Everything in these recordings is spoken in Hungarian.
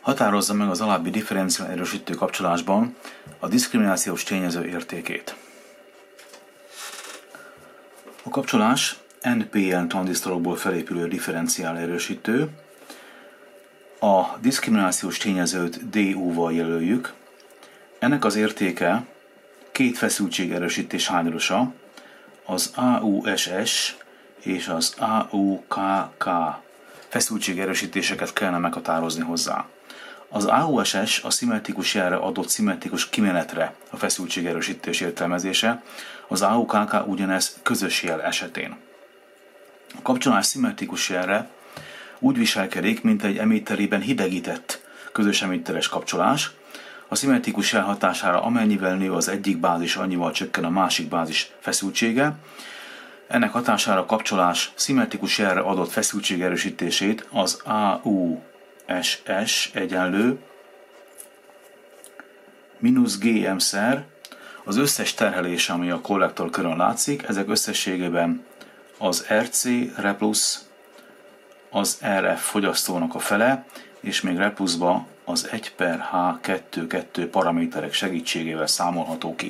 Határozza meg az alábbi differenciál erősítő kapcsolásban a diszkriminációs tényező értékét. A kapcsolás NPN tranzisztorokból felépülő differenciál erősítő. A diszkriminációs tényezőt DU-val jelöljük. Ennek az értéke két feszültségerősítés hányadosa, az AUSS és az AUKK feszültségerősítéseket kellene meghatározni hozzá. Az AUSS a szimmetrikus jelre adott szimmetrikus kimenetre a feszültségerősítés értelmezése, az AUKK ugyanez közös jel esetén. A kapcsolás szimmetrikus jelre úgy viselkedik, mint egy emitterében hidegített közös emitteres kapcsolás. A szimmetrikus jel hatására amennyivel nő az egyik bázis, annyival csökken a másik bázis feszültsége. Ennek hatására a kapcsolás szimmetrikus jelre adott feszültségerősítését az AUSS egyenlő mínusz GM-szer az összes terhelése, ami a kollektorkörön látszik, ezek összességében az RC replusz az RF fogyasztónak a fele, és még repluszba az 1/H2 paraméterek segítségével számolható ki.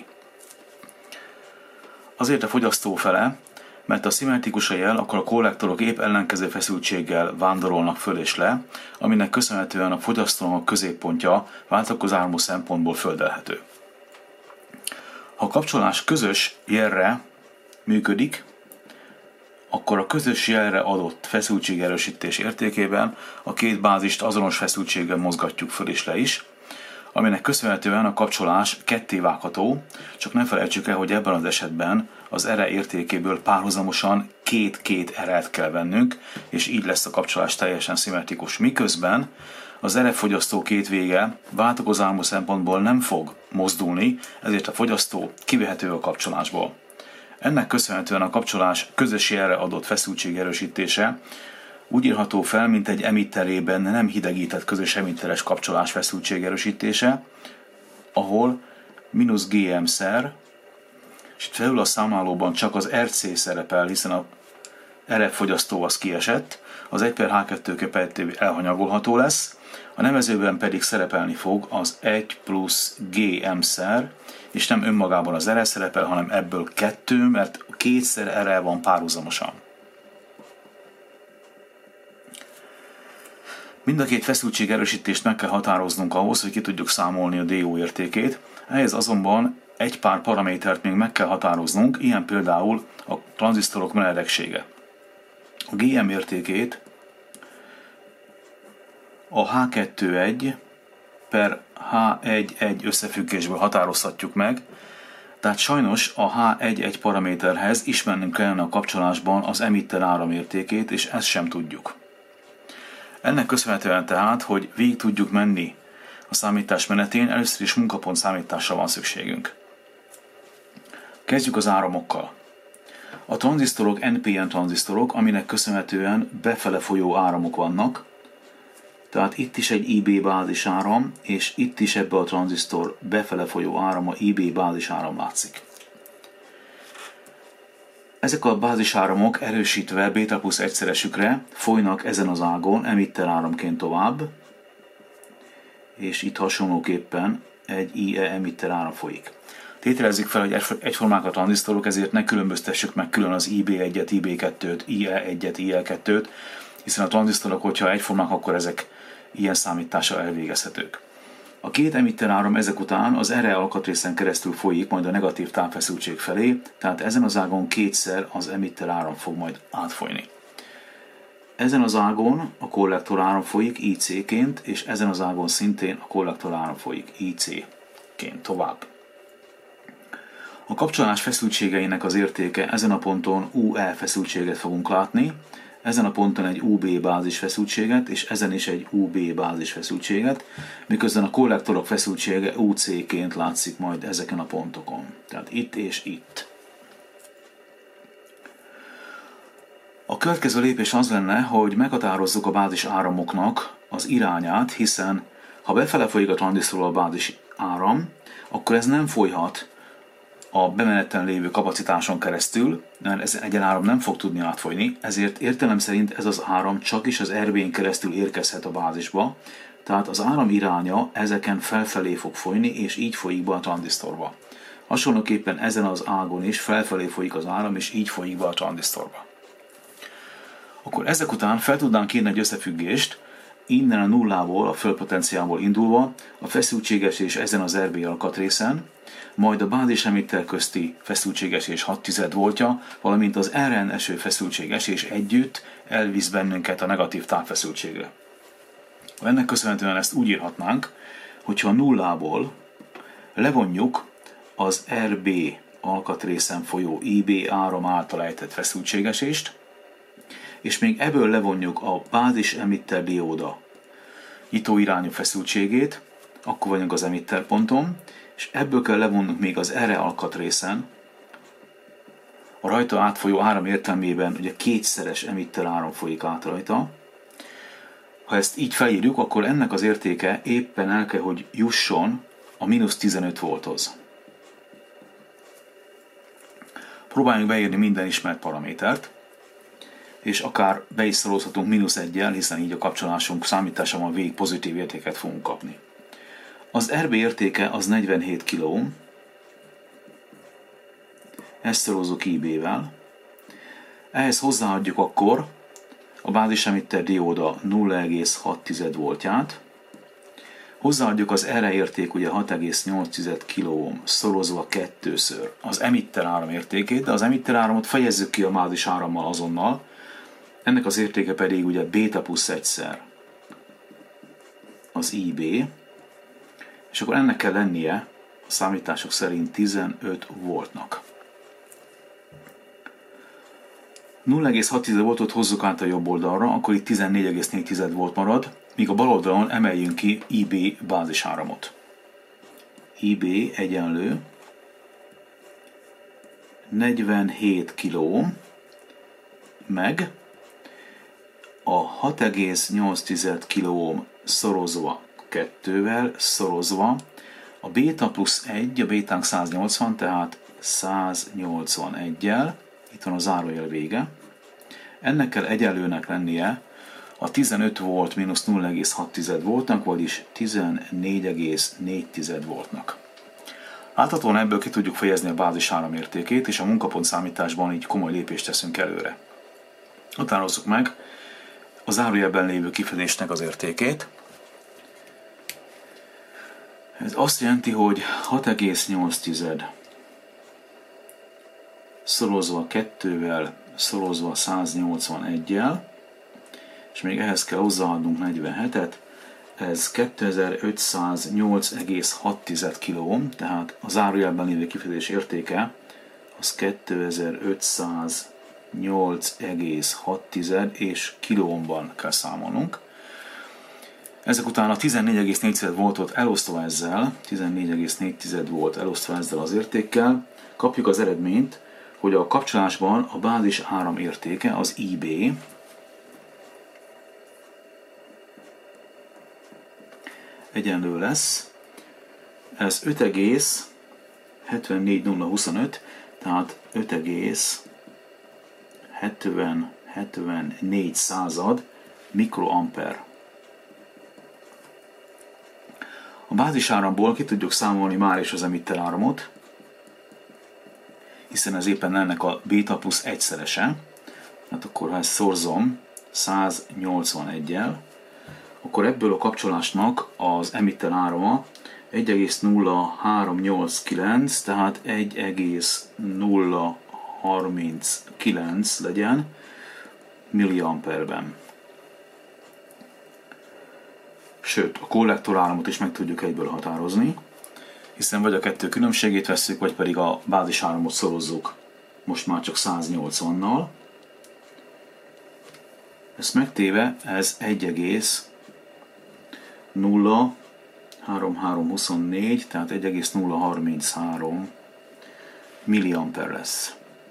Azért a fogyasztó fele, mert a szimmetrikus a jel, akkor a kollektorok épp ellenkező feszültséggel vándorolnak föl és le, aminek köszönhetően a fogyasztónak a középpontja váltakozármú szempontból földelhető. Ha a kapcsolás közös jelre működik, akkor a közös jelre adott feszültségerősítés értékében a két bázist azonos feszültséggel mozgatjuk föl és le is, aminek köszönhetően a kapcsolás kettévágható, csak ne felejtsük el, hogy ebben az esetben az ere értékéből párhuzamosan két eret kell vennünk, és így lesz a kapcsolás teljesen szimmetrikus. Miközben az erefogyasztó két vége váltakozármú szempontból nem fog mozdulni, ezért a fogyasztó kivehető a kapcsolásból. Ennek köszönhetően a kapcsolás közös jelre adott feszültségerősítése úgy írható fel, mint egy emitterében nem hidegített közös emitteres kapcsolás feszültségerősítése, ahol mínusz GM-szer, és itt felül a számlálóban csak az RC szerepel, hiszen a RF fogyasztó az kiesett, az 1/H2 köpejtő elhanyagolható lesz, a nevezőben pedig szerepelni fog az 1 plusz GM-szer, és nem önmagában az RF szerepel, hanem ebből 2, mert kétszer RF van párhuzamosan. Mind a két feszültségerősítést meg kell határoznunk ahhoz, hogy ki tudjuk számolni a DO értékét, ehhez azonban egy pár paramétert még meg kell határoznunk, ilyen például a tranzisztorok meredeksége. A GM értékét a H21 per H11 összefüggésből határozhatjuk meg, tehát sajnos a H11 paraméterhez ismernünk kellene a kapcsolásban az emitter áramértékét, és ezt sem tudjuk. Ennek köszönhetően tehát, hogy végig tudjuk menni a számítás menetén, először is munkapont számításra van szükségünk. Kezdjük az áramokkal. A tranzisztorok NPN tranzisztorok, aminek köszönhetően befele folyó áramok vannak, tehát itt is egy IB bázisáram, és itt is ebbe a tranzisztor befele folyó árama IB bázisáram látszik. Ezek a bázisáramok erősítve béta plusz egyszeresükre folynak ezen az ágon emitter áramként tovább, és itt hasonlóképpen egy IE emitter áram folyik. Tételezzük fel, hogy egyformák a tranzisztorok, ezért ne különböztessük meg külön az IB1-et, IB2-t, IE1-et, IE2-t, hiszen a tranzisztorok, hogyha egyformák, akkor ezek ilyen számítással elvégezhetők. A két emitter áram ezek után az RE alkatrészen keresztül folyik majd a negatív távfeszültség felé, tehát ezen az ágon kétszer az emitter áram fog majd átfolyni. Ezen az ágon a kollektor áram folyik IC-ként, és ezen az ágon szintén a kollektor áram folyik IC-ként tovább. A kapcsolás feszültségeinek az értéke ezen a ponton UE feszültséget fogunk látni, ezen a ponton egy UB bázis feszültséget, és ezen is egy UB bázis feszültséget, miközben a kollektorok feszültsége UC-ként látszik majd ezeken a pontokon. Tehát itt és itt. A következő lépés az lenne, hogy meghatározzuk a bázis áramoknak az irányát, hiszen ha befele folyik a tranzisztorról a bázis áram, akkor ez nem folyhat a bemeneten lévő kapacitáson keresztül, mert ez egy áram nem fog tudni átfolyni, ezért értelem szerint ez az áram csak is az RB-n keresztül érkezhet a bázisba, Tehát az áram iránya ezeken felfelé fog folyni, és így folyik be a tranzisztorba. Hasonlóképpen ezen az ágon is felfelé folyik az áram, és így folyik be a tranzisztorba. Akkor ezek után fel tudnánk írni egy összefüggést, innen a nullából, a földpotenciálból indulva, a feszültségesés ezen az RB alkatrészen, majd a bázis emitter közti feszültségesés 6 voltja, valamint az RN eső feszültségesés együtt elvisz bennünket a negatív távfeszültségre. Ennek köszönhetően ezt úgy írhatnánk, hogyha a nullából levonjuk az RB alkatrészen folyó IB áram által ejtett feszültségesést, és még ebből levonjuk a bázis emitter dióda nyitóirányú feszültségét, akkor vagyunk az emitter ponton, és ebből kell levonnunk még az erre alkatrészen a rajta átfolyó áram értelmében ugye kétszeres emitter áram folyik át rajta. Ha ezt így felírjuk, akkor ennek az értéke éppen el kell, hogy jusson a mínusz 15 volthoz. Próbáljunk beírni minden ismert paramétert, és akár be is szorozhatunk -1-jel, hiszen így a kapcsolásunk számításában végig pozitív értéket fogunk kapni. Az RB értéke az 47 kΩ, ezt szorozzuk IB-vel, ehhez hozzáadjuk akkor a bázisemitter dióda 0,6 voltját, hozzáadjuk az erre érték ugye 6,8 kΩ szorozva 2-ször az emitter áram értékét, de az emitter áramot fejezzük ki a bázis árammal azonnal, ennek az értéke pedig ugye béta plusz 1-szer az IB, és akkor ennek kell lennie a számítások szerint 15 voltnak. 0,6 voltot hozzuk át a jobb oldalra, akkor itt 14,4 volt marad, míg a bal oldalon emeljünk ki IB bázisáramot. IB egyenlő 47 kΩ meg a 6,8 kΩ szorozva 2-vel szorozva a béta plusz 1, a bétánk 180, tehát 181-jel, itt van a zárójel vége. Ennek kell egyenlőnek lennie a 15 volt mínusz 0,6 voltnak, vagyis 14,4 voltnak. Láthatóan ebből ki tudjuk fejezni a bázis áramértékét, és a munkapont számításban így komoly lépést teszünk előre. Határozzuk meg a zárójelben lévő kifedésnek az értékét. Ez azt jelenti, hogy 6,8 szorozva 2-vel szorozva 181-jel, és még ehhez kell hozzáadnunk 47-et, ez 2508,6 kΩ, tehát a zárójelben lévő kifejezés értéke az 2508,6 és kilómban kell számolnunk. Ezek után a 14,4 voltot elosztva ezzel, 14,4 volt elosztva ezzel az értékkel, kapjuk az eredményt, hogy a kapcsolásban a bázis áram értéke, az IB, egyenlő lesz, ez 5,74025, tehát 5,74 mikroamper. A bázisáramból ki tudjuk számolni már is az emitter áramot, hiszen ez éppen ennek a béta plusz 1-szerese. Hát akkor ha ezt szorzom 181-jel, akkor ebből a kapcsolásnak az emitter árama 1,0389, tehát 1,039 legyen milliamperben. Sőt, a kollektoráramot is meg tudjuk egyből határozni, hiszen vagy a kettő különbségét vesszük, vagy pedig a bázisáramot szorozzuk most már csak 180-nal. Ezt megtéve ez 1,03324, tehát 1,033 milliamper lesz.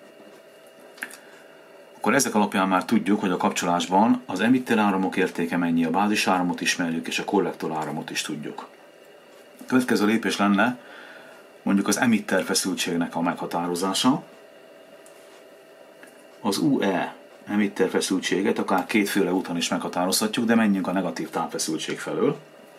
Akkor ezek alapján már tudjuk, hogy a kapcsolásban az emitter áramok értéke mennyi, a bázisáramot ismerjük, és a kollektoráramot is tudjuk. A következő lépés lenne mondjuk az emitter feszültségnek a meghatározása. Az UE emitter feszültséget akár kétféle úton is meghatározhatjuk, de menjünk a negatív távfeszültség felől.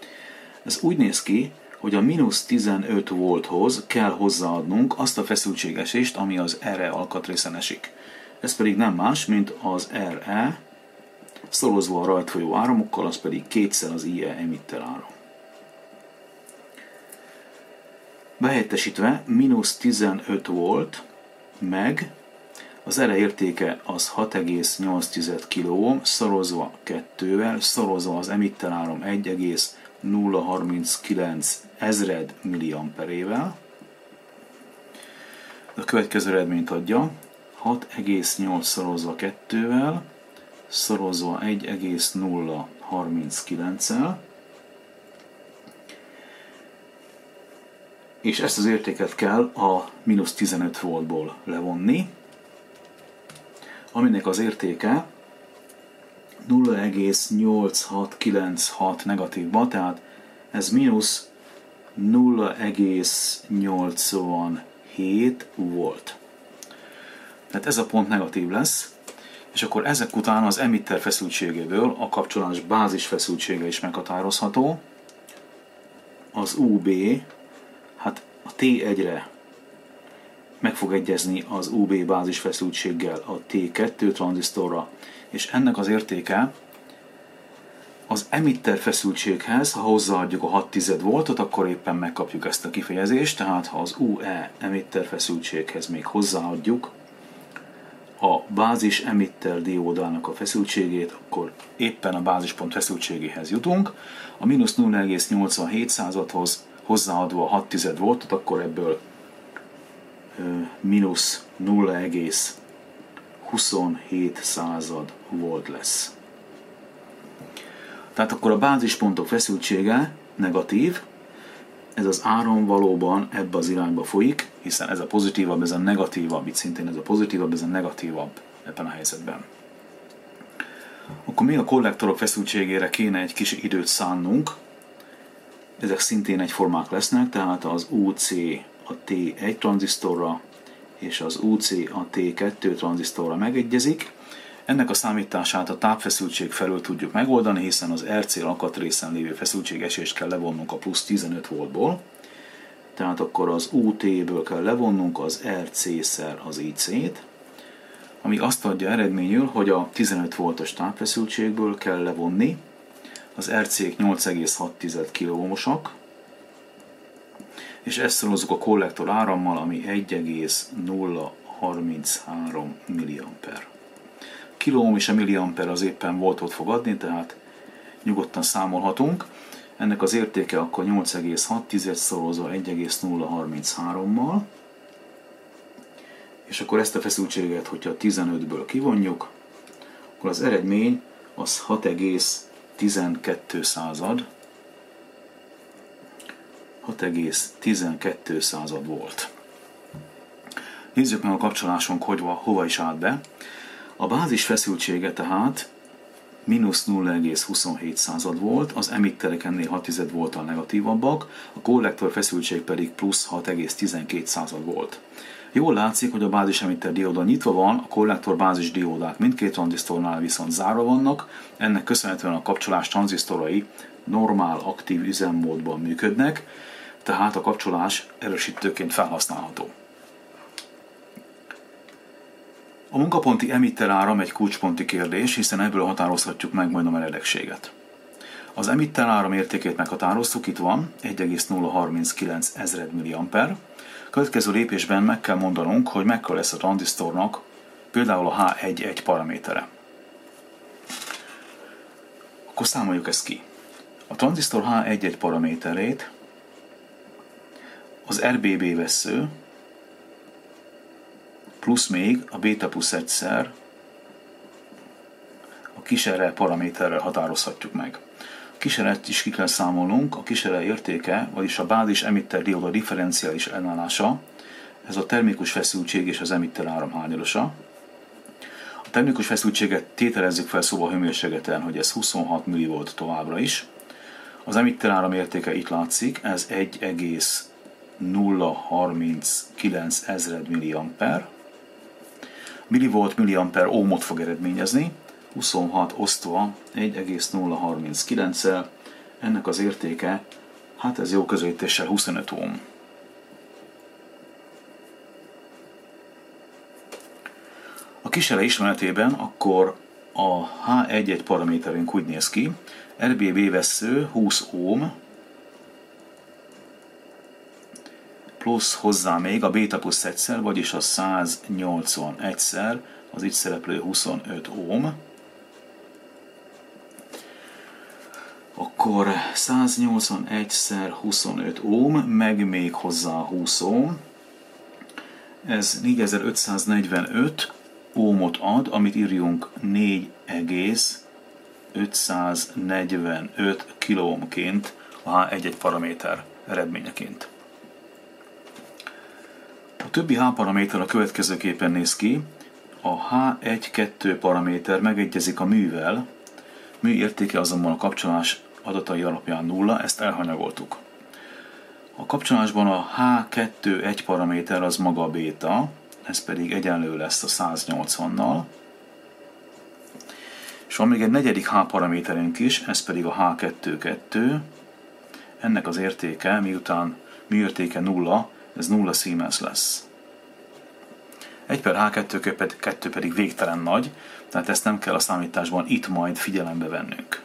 Ez úgy néz ki, hogy a mínusz 15 volthoz kell hozzáadnunk azt a feszültségesést, ami az RE alkatrészen esik. Ez pedig nem más, mint az RE, szorozva a rajta folyó áramokkal, az pedig kétszer az IE emitter áram. Behelyettesítve mínusz 15 volt, meg az RE értéke az 6,8 kΩ, szorozva 2-vel, szorozva az emitter áram 1,039 ezred milliamperével. A következő eredményt adja, 6,8 szorozva 2-vel, szorozva 1,039-el, és ezt az értéket kell a mínusz 15 voltból levonni, aminek az értéke 0,8696 negatívba, tehát ez mínusz 0,87 volt. Tehát ez a pont negatív lesz, és akkor ezek után az emitter feszültségéből a kapcsolás bázis feszültsége is meghatározható. Az UB, hát a T1-re meg fog egyezni az UB bázis feszültséggel a T2 tranzisztorra, és ennek az értéke az emitter feszültséghez, ha hozzáadjuk a 6 voltot, akkor éppen megkapjuk ezt a kifejezést, tehát ha az UE emitter feszültséghez még hozzáadjuk a bázis emitter diódának a feszültségét, akkor éppen a bázispont feszültségéhez jutunk. A mínusz 0,87-hoz hozzáadva a 6 voltot, akkor ebből mínusz 0,27 volt lesz. Tehát akkor a bázispontok feszültsége negatív, ez az áram valóban ebbe az irányba folyik, hiszen ez a pozitívabb, ez a negatívabb, itt szintén ez a pozitívabb, ez a negatívabb ebben a helyzetben. Akkor még a kollektorok feszültségére kéne egy kis időt szánnunk, ezek szintén egyformák lesznek, tehát az UC a T1 tranzisztorra és az UC a T2 tranzisztorra megegyezik. Ennek a számítását a tápfeszültség felől tudjuk megoldani, hiszen az RC alkatrészen lévő feszültségesést kell levonnunk a plusz 15 voltból. Tehát akkor az UT-ből kell levonnunk az RC-szer az IC-t, ami azt adja eredményül, hogy a 15 voltos tápfeszültségből kell levonni az RC-k 8,6 kΩ-osak, és ezt szorozzuk a kollektor árammal, ami 1,033 mA. Kilóohm és a milliamper az éppen voltot fog adni, tehát nyugodtan számolhatunk. Ennek az értéke akkor 8,6 szorozva 1,033-mal, és akkor ezt a feszültséget, hogyha 15-ből kivonjuk, akkor az eredmény az 6,12 volt. Nézzük meg a kapcsolásunk, hogy hova is állt be. A bázis feszültsége tehát mínusz 0,27 volt, az emitterek ennél 6 volttal negatívabbak, a kollektor feszültség pedig plusz 6,12 volt. Jól látszik, hogy a bázis emitter dióda nyitva van, a kollektor bázis diódák mindkét tranzisztornál viszont zárva vannak, ennek köszönhetően a kapcsolás tranzisztorai normál aktív üzemmódban működnek, tehát a kapcsolás erősítőként felhasználható. A munkaponti emitter áram egy kulcsponti kérdés, hiszen ebből határozhatjuk meg majd a meredekséget. Az emitter áram értékét meghatároztuk, itt van 1,039 ezred milliamper. Következő lépésben meg kell mondanunk, hogy mekkora lesz a tranzisztornak például a H1 paramétere. Akkor számoljuk ezt ki. A tranzisztor H1 paraméterét az RBB vessző plusz még a beta plusz egyszer a kis R paraméterrel határozhatjuk meg. A kis R-et is ki kell számolnunk, a kis R értéke, vagyis a bázis emitter dióda differenciális ellenállása, ez a termikus feszültség és az emitter áram hányadosa. A termikus feszültséget tételezzük fel szóval hőmérsékleten, hogy ez 26 mV továbbra is. Az emitter áram értéke itt látszik, ez 1,039 ezred milliamper. Millivolt milliamper ohmot fog eredményezni, 26 osztva 1,039-el, ennek az értéke Hát ez jó közelítéssel 25 ohm. A kísérlet ismeretében akkor a H1 paraméterünk úgy néz ki, RBB vessző 20 ohm, plusz hozzá még a béta plusz egyszer, vagyis a 181-szer az itt szereplő 25 ohm. Akkor 181-szer 25 ohm, meg még hozzá 20 ohm. Ez 4545 ohmot ad, amit írjunk 4,545 kiloohmként a H1 paraméter eredményeként. A többi H paraméter a következőképpen néz ki. A H1-2 paraméter megegyezik a művel, mű értéke azonban a kapcsolás adatai alapján nulla, ezt elhanyagoltuk. A kapcsolásban a H2-1 paraméter az maga a béta, ez pedig egyenlő lesz a 180-nal. És van még egy negyedik H paraméterünk is, ez pedig a H2-2. Ennek az értéke, miután műértéke nulla, ez 0 Siemens lesz. 1/H2 pedig végtelen nagy, tehát ezt nem kell a számításban itt majd figyelembe vennünk.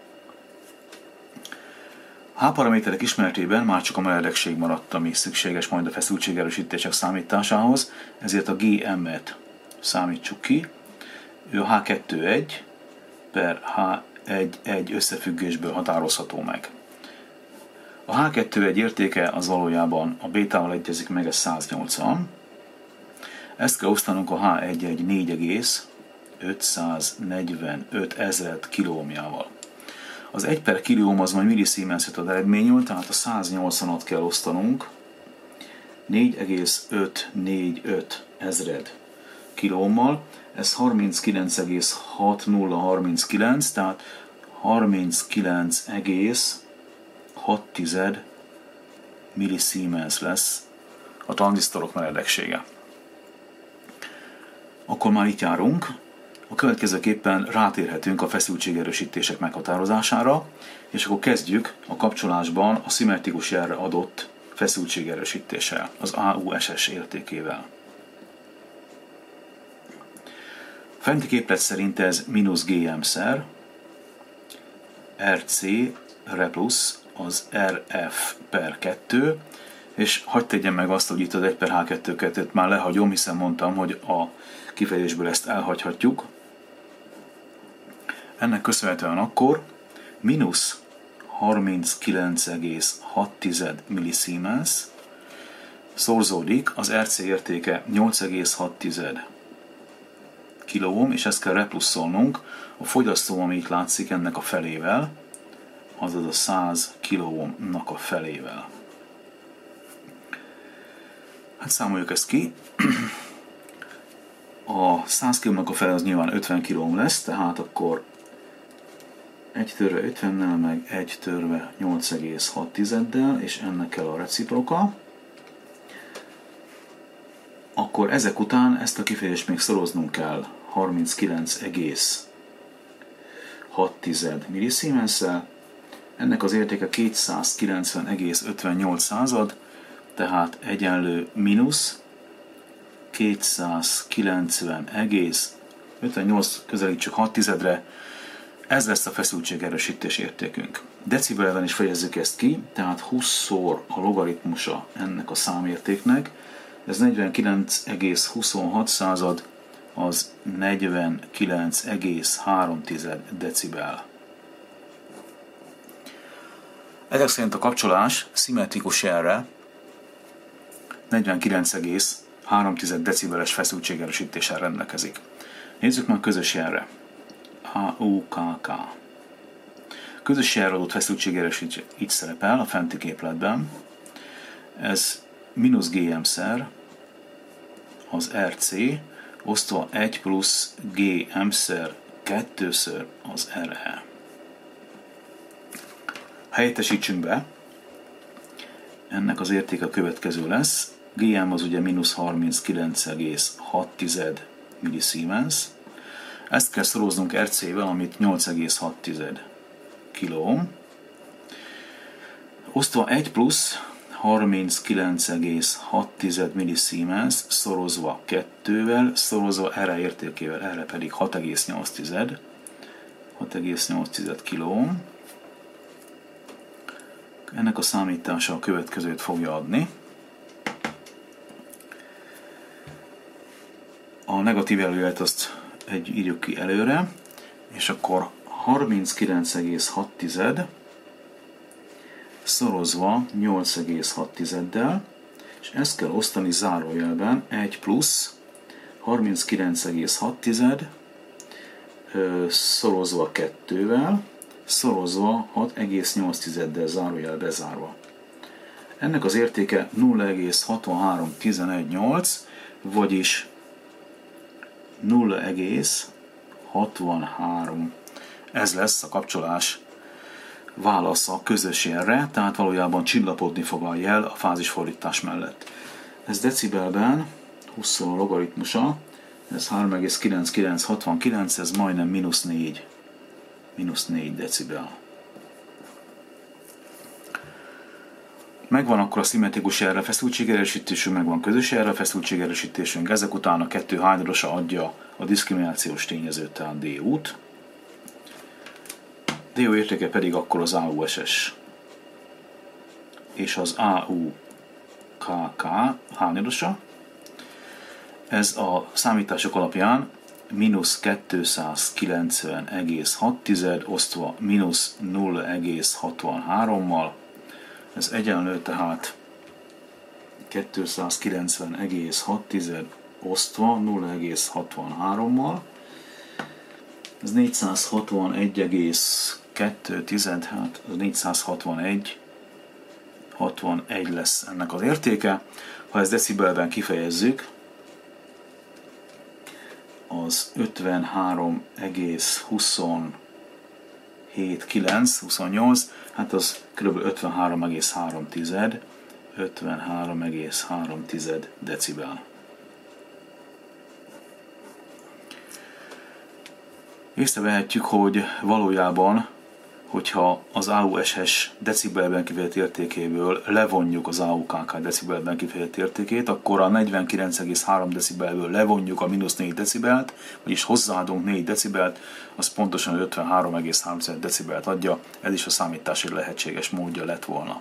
H paraméterek ismeretében már csak a meledegség maradt, ami szükséges majd a feszültségerősítések számításához, ezért a GM-et számítsuk ki. Ő a H2-1 per H1-1 összefüggésből határozható meg. A H2-1 értéke az valójában a bétával egyezik meg, ez 180. Ezt kell osztanunk a H1-1 4,545 ezred kiloohmjával. Az 1/kiloohm az majd millisiemenset ad eredményül, tehát a 180-at kell osztanunk 4,545 ezred kiloohmmal. Ez 39,6039, tehát 39,6 millisiemens lesz a tranzisztorok meredeksége. Akkor már itt járunk. A következőképpen rátérhetünk a feszültségerősítések meghatározására, és akkor kezdjük a kapcsolásban a szimmetrikus jelre adott feszültségerősítéssel, az AUSS értékével. A fenti képlet szerint ez mínusz GM-szer, RC-re plusz az RF per 2, és hagyd tegyem meg azt, hogy itt az 1/H2-2-t már lehagyom, hiszen mondtam, hogy a kifejezésből ezt elhagyhatjuk. Ennek köszönhetően akkor mínusz 39,6 millisiemens szorzódik, az RC értéke 8,6 kiloohm, és ezt kell repluszolnunk a fogyasztó, ami itt látszik, ennek a felével, azaz a 100 kiloohmnak a felével. Hát számoljuk ezt ki. A 100 kilómnak a fele az nyilván 50 kiloohm lesz, tehát akkor 1/50-nel meg 1/8,6-del, és ennek kell a reciproka. Akkor ezek után ezt a kifejezést még szoroznunk kell 39,6 millisiemens-szel. Ennek az értéke 290,58, tehát egyenlő mínusz 290,58, közelítsük 6-re, ez lesz a feszültségerősítés értékünk. Decibelben is fejezzük ezt ki, tehát 20-szor a logaritmusa ennek a számértéknek, ez 49,26, az 49,3 decibel. Ezek szerint a kapcsolás szimmetrikus jelre 49,3 decibeles feszültségerősítéssel rendelkezik. Nézzük meg a közös jelre. AUKK. Közös jelre adott feszültségerősítés így szerepel a fenti képletben. Ez mínusz GM-szer az RC osztva 1 plusz GM-szer 2-ször az RE. Helyettesítsünk be. Ennek az értéke a következő lesz. GM az ugye mínusz 39,6 millisiemens. Ezt kell szoroznunk RC-vel, amit 8,6 kiloohm. Osztva 1 plusz 39,6 millisiemens szorozva 2-vel, szorozva erre értékével, erre pedig 6,8 kiló. Ennek a számítása a következőt fogja adni. A negatív előjelet azt írjuk ki előre, és akkor 39,6 szorozva 8,6-del, és ezt kell osztani zárójelben 1 plusz 39,6 szorozva 2-vel, szorozva 6,8-del zárójel bezárva. Ennek az értéke 0,63118, vagyis 0,63. Ez lesz a kapcsolás válasza közös jelre, tehát valójában csillapodni fog a jel a fázisfordítás mellett. Ez decibelben 20 logaritmusa, ez 3,9969, ez majdnem -4 decibel. Megvan akkor a szimmetrikus jelre feszültségerősítésünk, megvan közös jelre feszültségerősítésünk, ezek után a 2 hányadorosa adja a diszkriminációs tényezőt, tehát DU-t. DU értéke pedig akkor az AUSS és az AUKK hányadosa. Ez a számítások alapján -290,6 osztva -0,63-mal, ez egyenlő tehát 290,6 osztva 0,63-mal, ez 461,2, hát 461 lesz ennek az értéke. Ha ezt decibelben kifejezzük, az 53,27,9, hát az kb. 53,3 decibel. Észrevehetjük, hogy valójában, hogyha az AUSS decibelben kifejezett értékéből levonjuk az AUKK decibelben kifejezett értékét, akkor a 49,3 decibelből levonjuk a -4 decibelt, vagyis hozzáadunk 4 decibelt, az pontosan 53,3 decibelt adja, ez is a számítási lehetséges módja lett volna.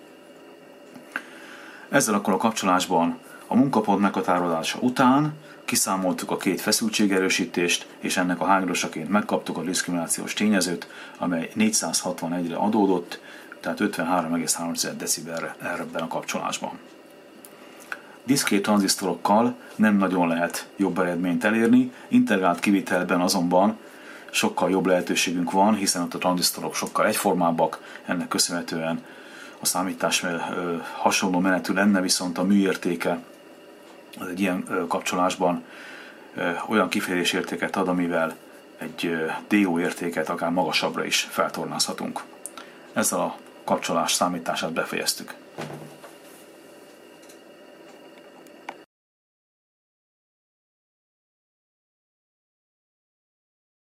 Ezzel akkor a kapcsolásban a munkapont meghatározása után kiszámoltuk a 2 feszültségerősítést, és ennek a hányadosaként megkaptuk a diszkriminációs tényezőt, amely 461-re adódott, tehát 53,3 decibelre ebben a kapcsolásban. Diszkrét tranzisztorokkal nem nagyon lehet jobb eredményt elérni, integrált kivitelben azonban sokkal jobb lehetőségünk van, hiszen ott a tranzisztorok sokkal egyformábbak, ennek köszönhetően a számítás hasonló menetű lenne, viszont a műértéke az egy ilyen kapcsolásban olyan kifejezés értéket ad, amivel egy DO értéket akár magasabbra is feltornázhatunk. Ezzel a kapcsolás számítását befejeztük.